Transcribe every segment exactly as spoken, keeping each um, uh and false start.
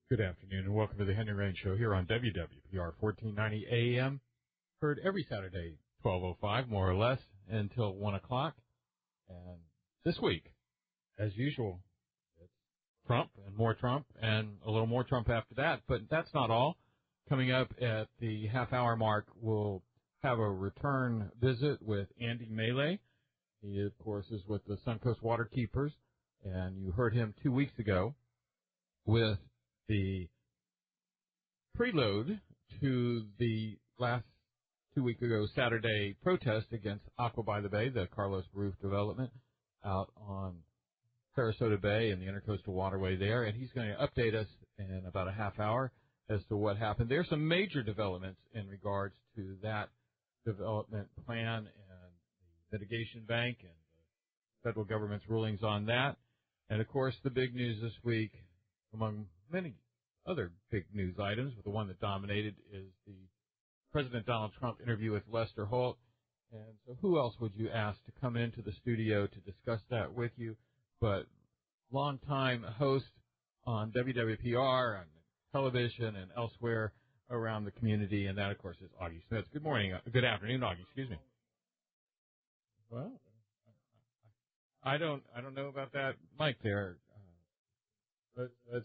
Good afternoon and welcome to the Henry Rain Show here on W W P R fourteen ninety A M. Heard every Saturday, twelve oh five, more or less, until one o'clock. And this week, as usual, it's Trump and more Trump and a little more Trump after that. But that's not all. Coming up at the half-hour mark, we'll have a return visit with Andy Mele. He, of course, is with the Suncoast Waterkeepers, and you heard him two weeks ago with the prelude to the last two weeks ago Saturday protest against Aqua by the Bay, the Carlos Roof development out on Sarasota Bay and the Intercoastal Waterway there. And he's going to update us in about a half hour as to what happened. There's some major developments in regards to that development plan and the mitigation bank and the federal government's rulings on that. And, of course, the big news this week, among many other big news items, but the one that dominated is the President Donald Trump interview with Lester Holt. And so who else would you ask to come into the studio to discuss that with you but longtime host on W W P R, on television and elsewhere around the community, and that, of course, is Augie Smith. Good morning. Uh, good afternoon, Augie. Excuse me. Well, I don't I don't know about that mic there. Uh, but that's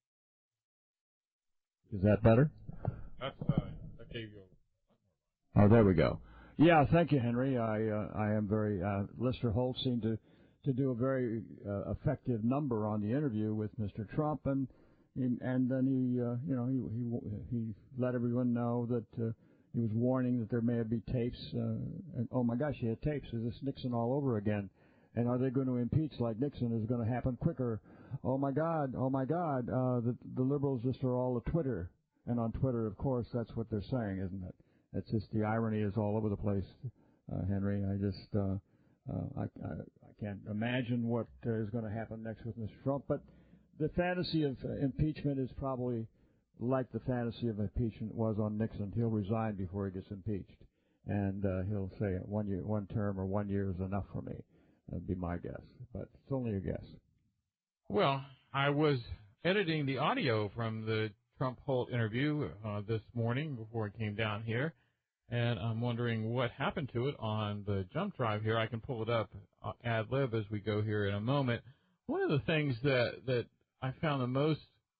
Is that better? That's, uh, that gave you a... Oh, there we go. Yeah, thank you, Henry. I uh, I am very, uh, Lester Holt seemed to, to do a very uh, effective number on the interview with Mister Trump, and and then he, uh, you know, he, he he let everyone know that uh, he was warning that there may be tapes. Uh, and, oh, my gosh, he had tapes. Is this Nixon all over again? And are they going to impeach like Nixon? Is it going to happen quicker? Oh, my God, oh, my God, uh, the, the liberals just are all a Twitter. And on Twitter, of course, that's what they're saying, isn't it? It's just the irony is all over the place, uh, Henry. I just, uh, uh, I, I, I can't imagine what uh, is going to happen next with Mister Trump. But the fantasy of uh, impeachment is probably like the fantasy of impeachment was on Nixon. He'll resign before he gets impeached. And uh, he'll say one year, one term or one year is enough for me. That'd be my guess. But it's only a guess. Well, I was editing the audio from the Trump-Holt interview uh, this morning before I came down here, and I'm wondering what happened to it on the jump drive here. I can pull it up uh, ad lib as we go here in a moment. One of the things that, that I found the most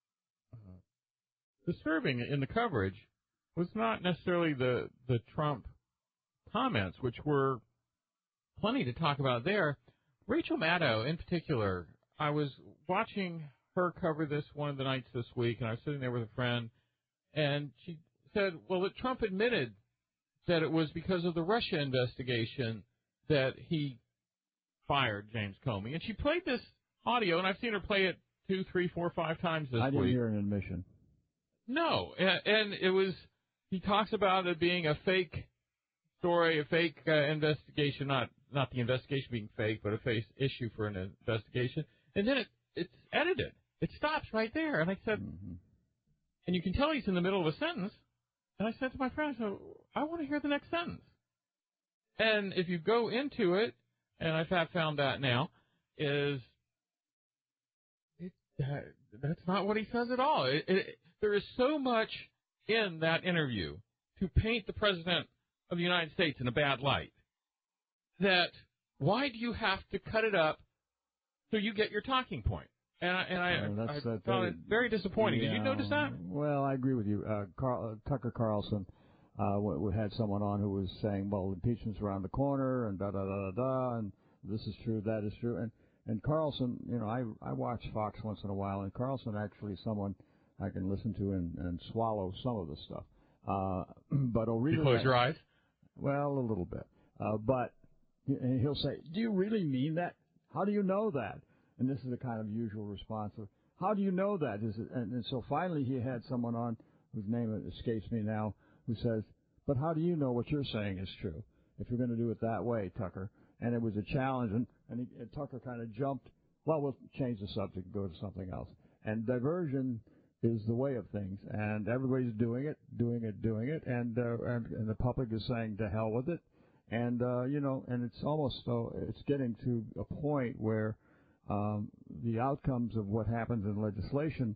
uh, disturbing in the coverage was not necessarily the, the Trump comments, which were plenty to talk about there. Rachel Maddow, in particular, I was watching her cover this one of the nights this week, and I was sitting there with a friend, and she said, well, that Trump admitted that it was because of the Russia investigation that he fired James Comey. And she played this audio, and I've seen her play it two, three, four, five times this week. I didn't week. hear an admission. No, and, and it was, he talks about it being a fake story, a fake uh, investigation, not not the investigation being fake, but a fake issue for an investigation. And then it it's edited. It stops right there. And I said, mm-hmm. and you can tell he's in the middle of a sentence. And I said to my friend, I, said, I want to hear the next sentence. And if you go into it, and I've found that now, is it, uh, that's not what he says at all. It, it, there is so much in that interview to paint the President of the United States in a bad light that why do you have to cut it up so you get your talking point? And I, and I, well, I that, found uh, it very disappointing. yeah, Did you notice that? Well, I agree with you. Uh, Carl, uh, Tucker Carlson, uh, we, we had someone on who was saying, well, impeachment's around the corner, and da-da-da-da-da, and this is true, that is true. And, and Carlson, you know, I, I watch Fox once in a while, and Carlson actually is someone I can listen to and, and swallow some of the stuff. Uh, but O'Reilly... You close your eyes? Well, a little bit. Uh, but he'll say, do you really mean that? How do you know that? And this is the kind of usual response of, how do you know that? Is it, and, and so finally he had someone on, whose name escapes me now, who says, but how do you know what you're saying is true, if you're going to do it that way, Tucker? And it was a challenge, and, and, he, and Tucker kind of jumped, well, we'll change the subject and go to something else. And diversion is the way of things, and everybody's doing it, doing it, doing it, and uh, and, and the public is saying to hell with it. And, uh, you know, and it's almost, uh, it's getting to a point where um, the outcomes of what happens in legislation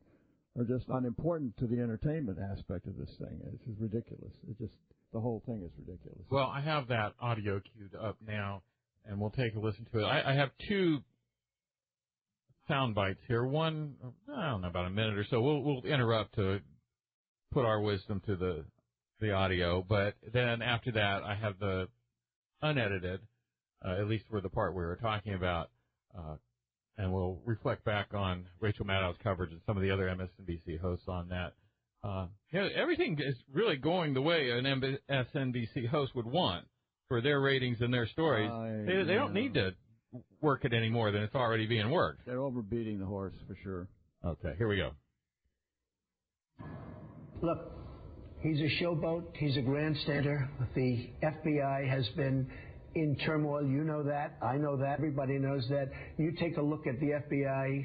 are just unimportant to the entertainment aspect of this thing. It's just ridiculous. It just the whole thing is ridiculous. Well, I have that audio queued up now, and we'll take a listen to it. I, I have two sound bites here. One, I don't know, about a minute or so. We'll we'll interrupt to put our wisdom to the the audio, but then after that, I have the unedited, uh, at least for the part we were talking about, uh, and we'll reflect back on Rachel Maddow's coverage and some of the other M S N B C hosts on that. Uh, you know, everything is really going the way an M S N B C host would want for their ratings and their stories. Uh, they, they don't need to work it any more than it's already being worked. They're overbeating the horse for sure. Okay, here we go. Look, he's a showboat. He's a grandstander. The F B I has been in turmoil. You know that. I know that. Everybody knows that. You take a look at the F B I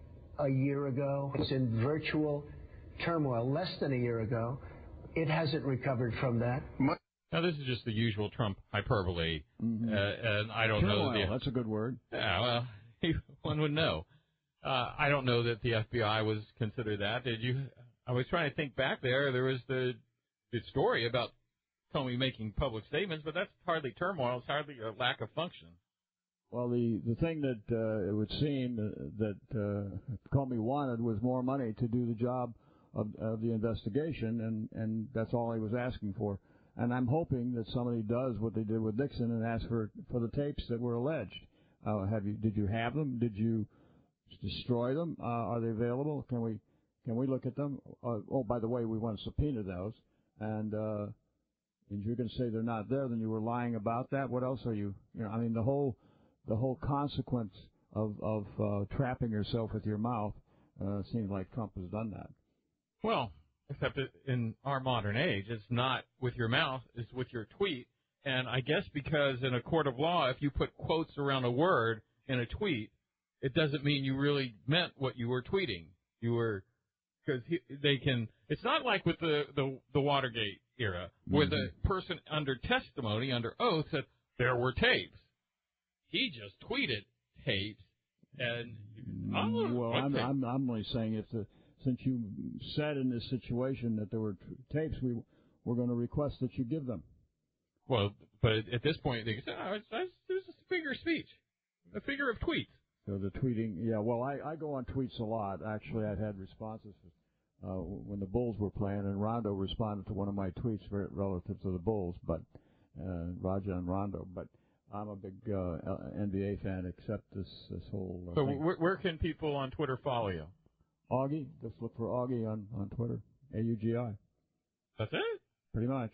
a year ago. It's in virtual turmoil. Less than a year ago. It hasn't recovered from that. Now, this is just the usual Trump hyperbole, mm-hmm. uh, and I don't turmoil, know. That the, that's a good word. Yeah, well, one would know. Uh, I don't know that the F B I was considered that. Did you? I was trying to think back there. There was the, the story about Comey making public statements, but that's hardly turmoil. It's hardly a lack of function. Well, the, the thing that uh, it would seem that uh, Comey wanted was more money to do the job of, of the investigation, and, and that's all he was asking for. And I'm hoping that somebody does what they did with Nixon and ask for for the tapes that were alleged. Uh, have you? Did you have them? Did you destroy them? Uh, are they available? Can we can we look at them? Uh, oh, by the way, we want to subpoena those. And uh, if you're going to say they're not there, then you were lying about that. What else are you? You know, I mean, the whole the whole consequence of of uh, trapping yourself with your mouth uh, seems like Trump has done that. Well, except that in our modern age, it's not with your mouth, it's with your tweet. And I guess because in a court of law, if you put quotes around a word in a tweet, it doesn't mean you really meant what you were tweeting. You were, because they can, it's not like with the, the, the Watergate era, where mm-hmm. the person under testimony, under oath, said there were tapes. He just tweeted tapes. And, oh, well, I'm, I'm, I'm only saying if the, since you said in this situation that there were t- tapes, we we're going to request that you give them. Well, but at this point, they say, oh, it's, it's, it's a figure of speech, a figure of tweets. So the tweeting, yeah, well, I, I go on tweets a lot. Actually, I've had responses uh, when the Bulls were playing, and Rondo responded to one of my tweets relative to the Bulls, but uh, Raja and Rondo. But I'm a big uh, N B A fan, except this, this whole uh, So thing. Where, where can people on Twitter follow you? Augie, just look for Augie on, on Twitter, A U G I. That's it? Pretty much.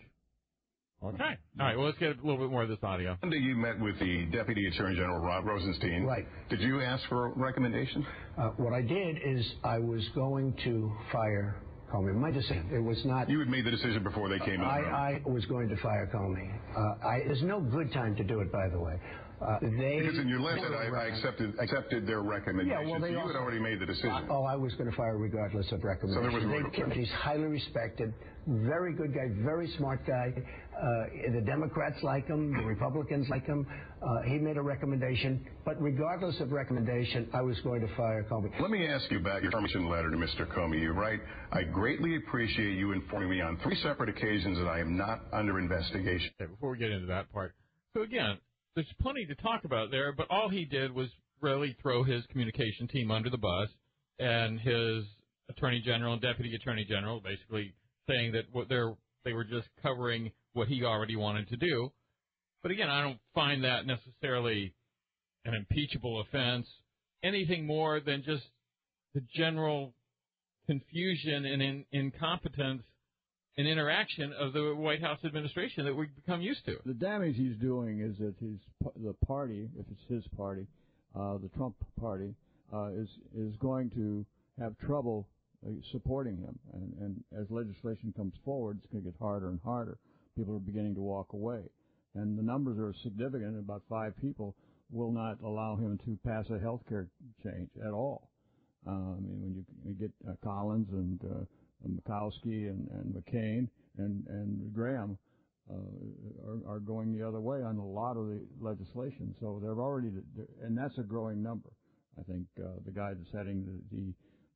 Okay. All right, well, let's get a little bit more of this audio. Monday you met with the Deputy Attorney General, Rod Rosenstein. Right. Did you ask for a recommendation? Uh, what I did is I was going to fire Comey. My decision. It was not... You had made the decision before they came I, in. I was going to fire Comey. Uh, I, there's no good time to do it, by the way. Uh, they because in your letter, I, I accepted accepted their recommendation. Yeah, well, they so you also, had already made the decision. Oh, I was going to fire regardless of recommendation. So there was they, he's highly respected, very good guy, very smart guy. Uh, the Democrats like him, the Republicans like him. Uh, he made a recommendation, but regardless of recommendation, I was going to fire Comey. Let me ask you about your permission letter to Mister Comey. You write, I greatly appreciate you informing me on three separate occasions that I am not under investigation. Okay, before we get into that part, so again, there's plenty to talk about there, but all he did was really throw his communication team under the bus and his attorney general and deputy attorney general, basically saying that what they're they were just covering what he already wanted to do. But again, I don't find that necessarily an impeachable offense, anything more than just the general confusion and in, incompetence and interaction of the White House administration that we've become used to. The damage he's doing is that his the party, if it's his party, uh, the Trump party, uh, is is going to have trouble uh, supporting him. And, and as legislation comes forward, it's going to get harder and harder. People are beginning to walk away. And the numbers are significant. About five people will not allow him to pass a health care change at all. Uh, I mean, when you, you get uh, Collins and uh, Murkowski and, and McCain and, and Graham uh, are, are going the other way on a lot of the legislation. So they're already, and that's a growing number. I think uh, the guy that's heading the, the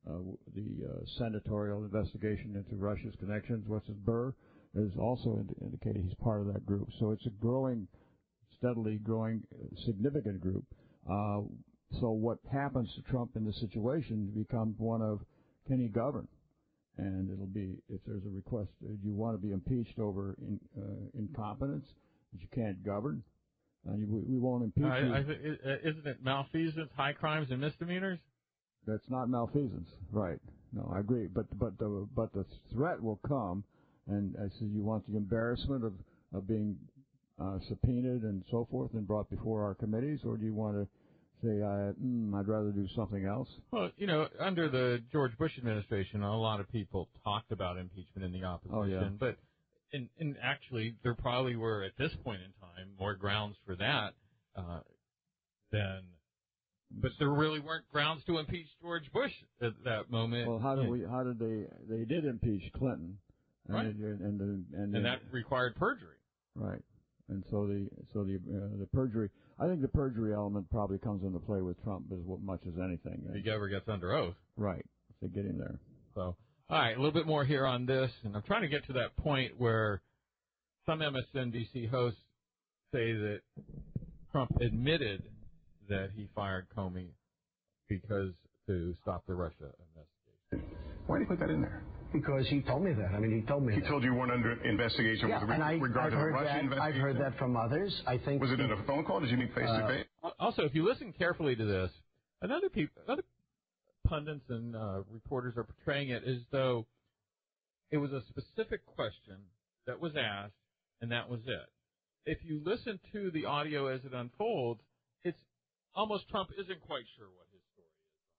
uh, the uh, senatorial investigation into Russia's connections. What's his Burr has also ind- indicated he's part of that group. So it's a growing, steadily growing, uh, significant group. Uh, so what happens to Trump in this situation becomes one of, can he govern? And it'll be, if there's a request, uh, you want to be impeached over in, uh, incompetence, that you can't govern, and you, we won't impeach uh, you. I th- isn't it malfeasance, high crimes, and misdemeanors? That's not malfeasance, right? No, I agree. But but the but the threat will come, and I said you want the embarrassment of of being uh, subpoenaed and so forth and brought before our committees, or do you want to say I mm, I'd rather do something else? Well, you know, under the George Bush administration, a lot of people talked about impeachment in the opposition, Oh, yeah. but in, in actually there probably were at this point in time more grounds for that uh, than. But there really weren't grounds to impeach George Bush at that moment. Well, how did we? How did they? They did impeach Clinton, and right? It, and and, and, and and that required perjury, right? And so the so the uh, the perjury. I think the perjury element probably comes into play with Trump as much as anything. If he ever gets under oath, right? If they get him there. So, all right, a little bit more here on this, and I'm trying to get to that point where some M S N B C hosts say that Trump admitted that he fired Comey because to stop the Russia investigation. Why did you put that in there? Because he told me that. I mean, he told me He that. told you weren't under investigation yeah, with and I, regard I've to the heard Russia that, investigation? I've heard that from others. I think. Was it in a phone call? Did you meet face to face? Also, if you listen carefully to this, another people, other pundits and uh, reporters are portraying it as though it was a specific question that was asked, and that was it. If you listen to the audio as it unfolds, it's almost Trump isn't quite sure what his story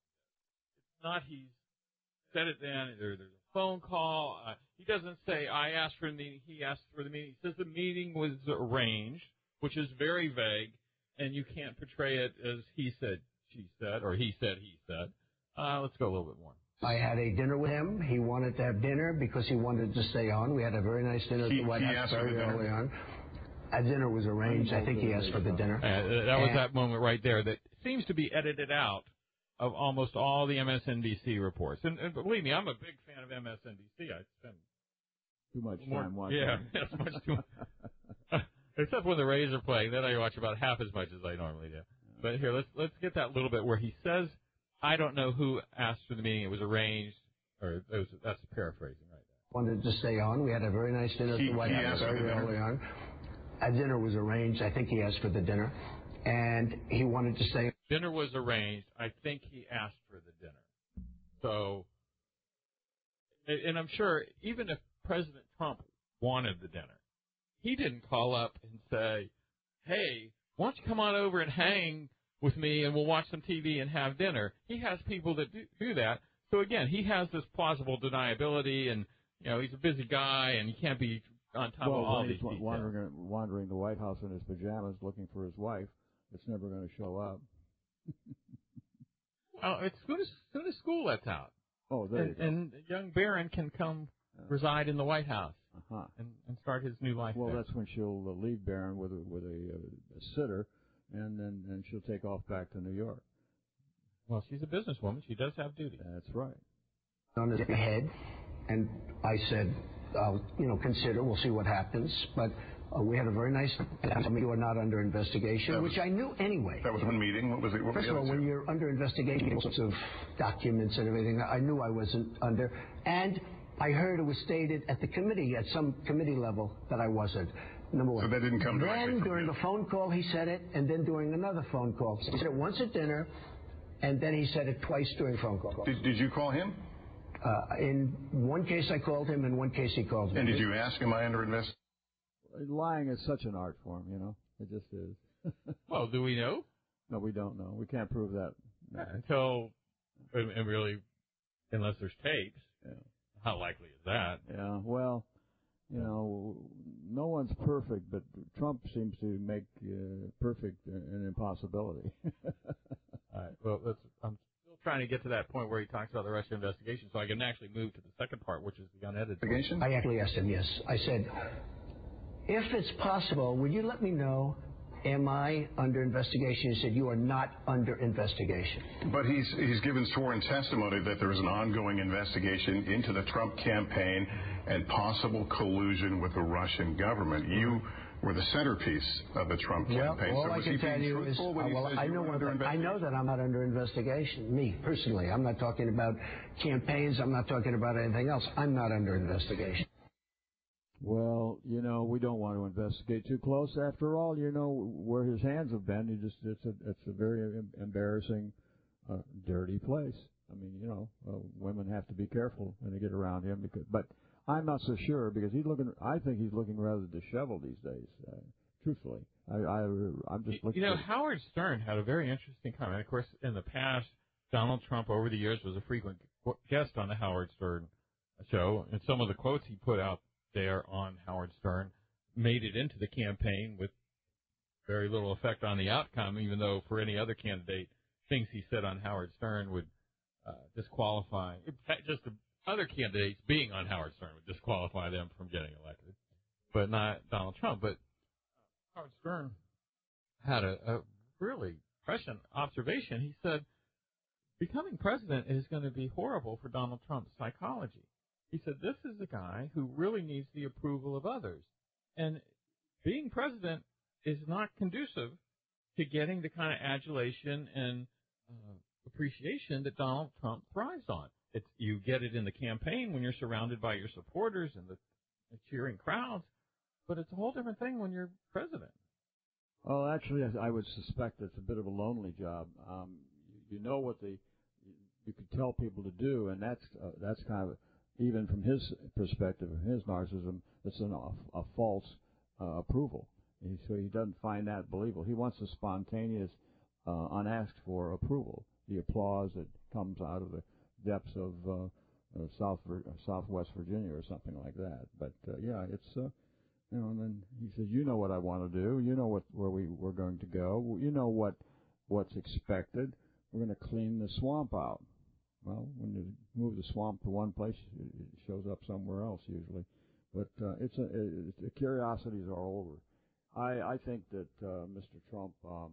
is. It's not he's said it then. There, there's a phone call. Uh, he doesn't say, I asked for the meeting, he asked for the meeting. He says the meeting was arranged, which is very vague, and you can't portray it as he said, she said, or he said, he said. Uh, let's go a little bit more. I had a dinner with him. He wanted to have dinner because he wanted to stay on. We had a very nice dinner at He- the White he House asked for the very dinner? early on. A dinner was arranged. I think he asked for the dinner. Uh, that was And- that moment right there that seems to be edited out of almost all the M S N B C reports. And, and believe me, I'm a big fan of M S N B C. I spend Too much more, time watching. yeah, that's much too much. Except when the Rays are playing, then I watch about half as much as I normally do. But here, let's let's get that little bit where he says, "I don't know who asked for the meeting. It was arranged." Or it was, that's paraphrasing right there. Wanted to stay on. We had a very nice dinner at He- the White he House asked for the very dinner? early on. A dinner was arranged. I think he asked for the dinner. And he wanted to stay. Dinner was arranged. I think he asked for the dinner. So, and and I'm sure even if President Trump wanted the dinner, he didn't call up and say, hey, why don't you come on over and hang with me and we'll watch some T V and have dinner. He has people that do, do that. So, again, he has this plausible deniability, and, you know, he's a busy guy, and he can't be on top well, of all when these he's details. wandering, wandering the White House in his pajamas looking for his wife, it's never going to show up. Well, as soon as, as soon as school lets out. Oh, there and, you go. and young Barron can come reside in the White House Uh-huh. and, and start his new life Well, there. that's when she'll uh, leave Barron with a, with a, uh, a sitter, and then and she'll take off back to New York. Well, she's a businesswoman. She does have duty. That's right. On his head, and I said, I'll, you know, consider, we'll see what happens. But uh, we had a very nice, you are not under investigation, That was- which I knew anyway. That was one meeting. What was it? What First were of the all, other when two? you're under investigation, all sorts of documents and everything, I knew I wasn't under. And I heard it was stated at the committee, at some committee level, that I wasn't. Number one. So that didn't come directly Then from during him. the phone call, he said it, and then during another phone call. He said it once at dinner, and then he said it twice during phone calls. Did, did you call him? Uh, in one case, I called him. In one case, he called me. And did you ask, am I under investigation? Lying is such an art form, you know. It just is. Well, do we know? No, we don't know. We can't prove that. No. Until, and and really, unless there's tapes. Yeah. How likely is that? Yeah, well, you know, no one's perfect, but Trump seems to make uh, perfect an impossibility. All right. Well, let's, I'm still trying to get to that point where he talks about the Russia investigation, so I can actually move to the second part, which is the unedited. I actually asked him, yes. I said, if it's possible, would you let me know am I under investigation? He said, you are not under investigation. But he's he's given sworn testimony that there is an ongoing investigation into the Trump campaign and possible collusion with the Russian government. You were the centerpiece of the Trump campaign. Well, all so I was can he tell being you is, truthful when uh, he well, says I you know were one under thing. I investigation? know that I'm not under investigation. Me personally, I'm not talking about campaigns. I'm not talking about anything else. I'm not under investigation. Well, you know, we don't want to investigate too close. After all, you know where his hands have been. You just it's a it's a very em- embarrassing, uh, dirty place. I mean, you know, uh, women have to be careful when they get around him. Because, but I'm not so sure because he's looking. I think he's looking rather disheveled these days. Uh, truthfully, I, I I'm just looking. You know, at Howard Stern had a very interesting comment. Of course, in the past, Donald Trump over the years was a frequent guest on the Howard Stern show, and some of the quotes he put out there on Howard Stern made it into the campaign with very little effect on the outcome, even though for any other candidate, things he said on Howard Stern would uh, disqualify. In fact, just the other candidates being on Howard Stern would disqualify them from getting elected, but not Donald Trump. But Howard Stern had a, a really prescient observation. He said, becoming president is going to be horrible for Donald Trump's psychology. He said, this is a guy who really needs the approval of others. And being president is not conducive to getting the kind of adulation and uh, appreciation that Donald Trump thrives on. It's, you get it in the campaign when you're surrounded by your supporters and the, the cheering crowds, but it's a whole different thing when you're president. Well, actually, I would suspect it's a bit of a lonely job. Um, you know what the you could tell people to do, and that's uh, that's kind of even from his perspective, his narcissism, it's an, a, a false uh, approval. He, so he doesn't find that believable. He wants a spontaneous, uh, unasked for approval, the applause that comes out of the depths of uh, uh, South uh, Southwest Virginia or something like that. But uh, yeah, it's uh, you know. And then he says, "You know what I want to do. You know what where we we're going to go. You know what what's expected. We're going to clean the swamp out." Well, when you move the swamp to one place, it shows up somewhere else usually. But uh, it's a, it, the curiosities are over. I, I think that uh, Mister Trump um,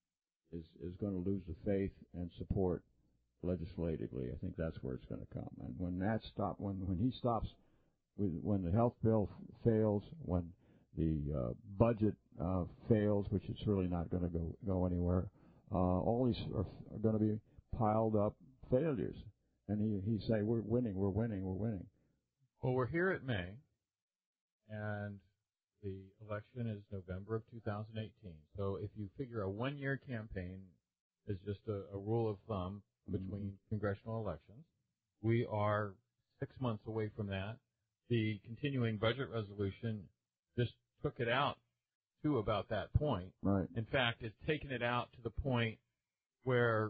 is is going to lose the faith and support legislatively. I think that's where it's going to come. And when that stop, when when he stops, with, when the health bill f- fails, when the uh, budget uh, fails, which it's really not going to go go anywhere, uh, all these are, are going to be piled up failures, and he he say we're winning, we're winning, we're winning. Well, we're here at May, and the election is November of two thousand eighteen. So if you figure a one-year campaign is just a, a rule of thumb between mm-hmm. congressional elections, we are six months away from that. The continuing budget resolution just took it out to about that point. Right. In fact, it's taken it out to the point where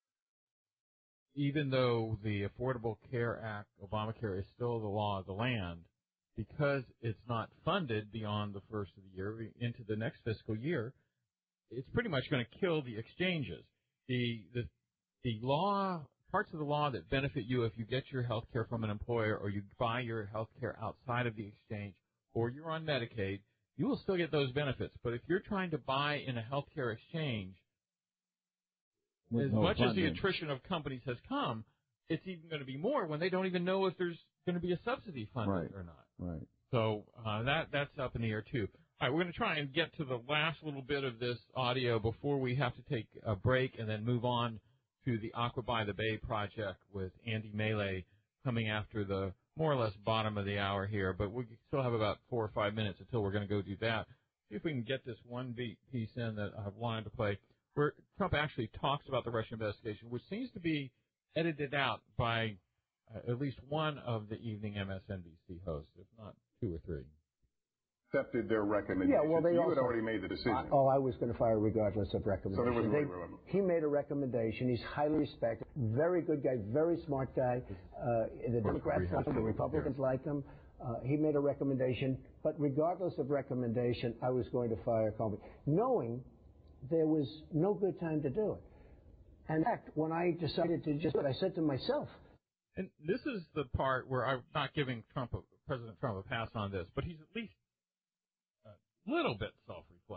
even though the Affordable Care Act, Obamacare, is still the law of the land, because it's not funded beyond the first of the year into the next fiscal year, it's pretty much going to kill the exchanges. The, the, the law, parts of the law that benefit you if you get your health care from an employer or you buy your health care outside of the exchange or you're on Medicaid, you will still get those benefits. But if you're trying to buy in a health care exchange, With as no much funding. as the attrition of companies has come, it's even going to be more when they don't even know if there's going to be a subsidy funded right. or not. Right. So uh, that that's up in the air too. All right, we're going to try and get to the last little bit of this audio before we have to take a break and then move on to the Aqua by the Bay project with Andy Mealy coming after the more or less bottom of the hour here. But we still have about four or five minutes until we're going to go do that. See if we can get this one beat piece in that I've wanted to play, where Trump actually talks about the Russia investigation, which seems to be edited out by uh, at least one of the evening M S N B C hosts, if not two or three. Accepted their recommendation. Yeah, well, they you also, had already made the decision. I, oh, I was going to fire regardless of recommendation. So there was they, no he made a recommendation. He's highly respected, very good guy, very smart guy. Uh, the Democrats like him, the Republicans like him. Uh, he made a recommendation, but regardless of recommendation, I was going to fire Comey, knowing there was no good time to do it. And in fact, when I decided to just do it, I said to myself. And this is the part where I'm not giving Trump, a, President Trump, a pass on this, but he's at least a little bit self-reflective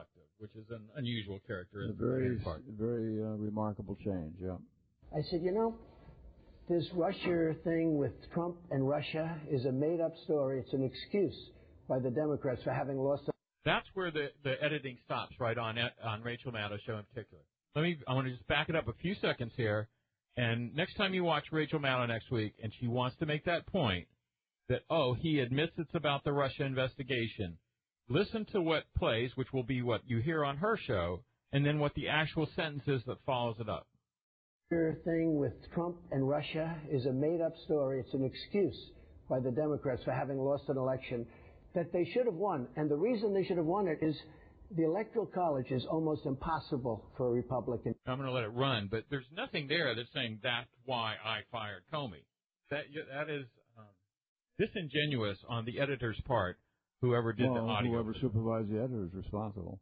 which is an unusual characteristic. A very, very uh, remarkable change, yeah. I said, you know, this Russia thing with Trump and Russia is a made-up story. It's an excuse by the Democrats for having lost. That's where the, the editing stops, right, on on Rachel Maddow's show in particular. Let me, I want to just back it up a few seconds here. And next time you watch Rachel Maddow next week and she wants to make that point that, oh, he admits it's about the Russia investigation, listen to what plays, which will be what you hear on her show, and then what the actual sentence is that follows it up. The thing with Trump and Russia is a made-up story. It's an excuse by the Democrats for having lost an election that they should have won. And the reason they should have won it is the Electoral College is almost impossible for a Republican. I'm going to let it run, but there's nothing there that's saying that's why I fired Comey. That that is um, disingenuous on the editor's part, whoever did well, the audio. Whoever supervised the editor is responsible.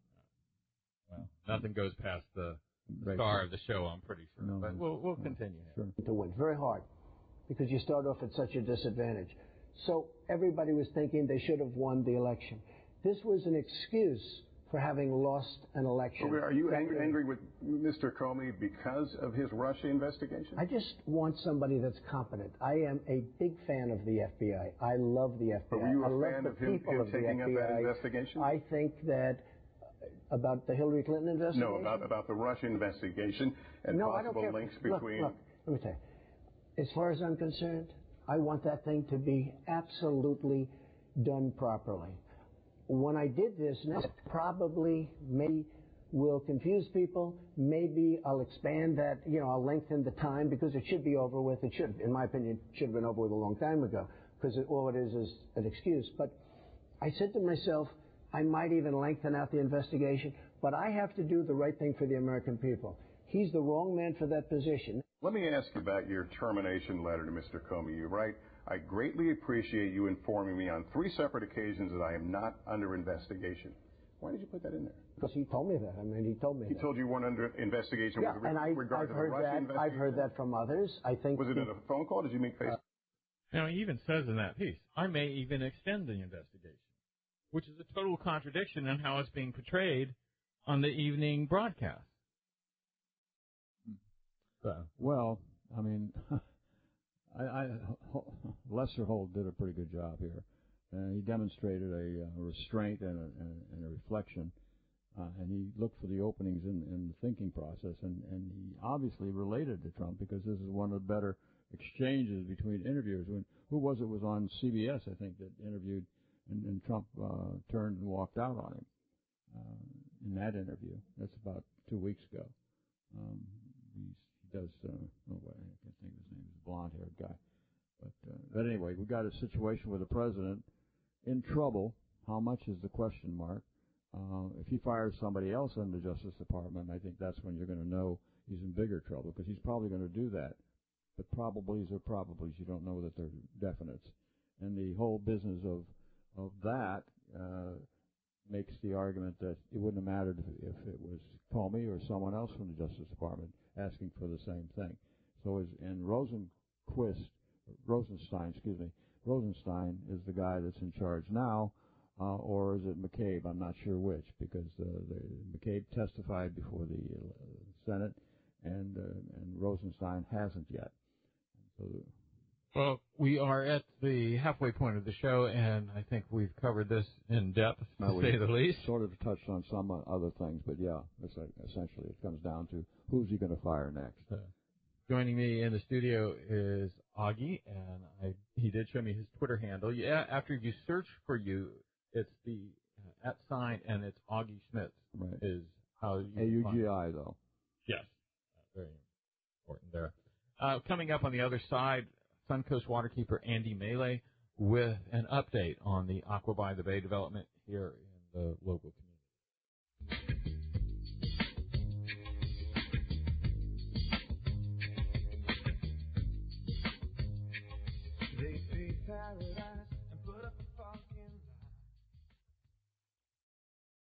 Well, nothing goes past the Right. star of the show, I'm pretty sure. No, but we'll, we'll continue. Sure. To win. Very hard, because you start off at such a disadvantage. So everybody was thinking they should have won the election. This was an excuse for having lost an election. Are you angry, angry with Mister Comey because of his Russia investigation? I just want somebody that's competent. I am a big fan of the F B I. I love the F B I. But were you a I love fan the of him, people him of the taking F up B I. that investigation? I think that uh, about the Hillary Clinton investigation? No, about, about the Russia investigation and no, I don't possible care. links Look, between... Look, let me tell you. As far as I'm concerned, I want that thing to be absolutely done properly. When I did this, now probably maybe will confuse people. Maybe I'll expand that, you know, I'll lengthen the time because it should be over with. It should, in my opinion, should have been over with a long time ago because it, all it is is an excuse. But I said to myself, I might even lengthen out the investigation, but I have to do the right thing for the American people. He's the wrong man for that position. Let me ask you about your termination letter to Mister Comey. You write, I greatly appreciate you informing me on three separate occasions that I am not under investigation. Why did you put that in there? Because he told me that. I mean, he told me He that. told you weren't under investigation yeah, with re- and I, regard I've to heard the Russia that. investigation? I've heard that from others. I think. Was it in a phone call? Did you meet face? Uh, Now, he even says in that piece, I may even extend the investigation, which is a total contradiction in how it's being portrayed on the evening broadcast. So. Well, I mean, I, I, Lester Holt did a pretty good job here. Uh, he demonstrated a, uh, restraint and a, and a reflection, uh, and he looked for the openings in, in the thinking process, and, and he obviously related to Trump because this is one of the better exchanges between interviewers. When, who was it was on C B S, I think, that interviewed, and, and Trump uh, turned and walked out on him uh, in that interview. That's about two weeks ago. Um, he's, he does, uh, oh, wait, I can't think of his name, he's a blonde-haired guy. But, uh, but anyway, we got a situation with the president in trouble. How much is the question mark? Uh, if he fires somebody else in the Justice Department, I think that's when you're going to know he's in bigger trouble, because he's probably going to do that. But probablys are probablys. You don't know that they're definites. And the whole business of of that uh, makes the argument that it wouldn't have mattered if, if it was Comey or someone else from the Justice Department asking for the same thing. So, is and Rosenquist, Rosenstein, excuse me, Rosenstein is the guy that's in charge now, uh, or is it McCabe? I'm not sure which, because uh, the, McCabe testified before the uh, Senate, and uh, and Rosenstein hasn't yet. So, well, we are at the halfway point of the show, and I think we've covered this in depth, to no, say the least. Sort of touched on some other things, but yeah, it's like essentially it comes down to who's he going to fire next. Uh, joining me in the studio is Augie, and I, he did show me his Twitter handle. Yeah, after you search for you, it's the uh, at sign, and it's Augie Schmitz. Right. Is how you A U G I though. Yes, uh, very important there. Uh, coming up on the other side, Suncoast waterkeeper Andy Maley with an update on the Aqua by the Bay development here in the local community. They say paradise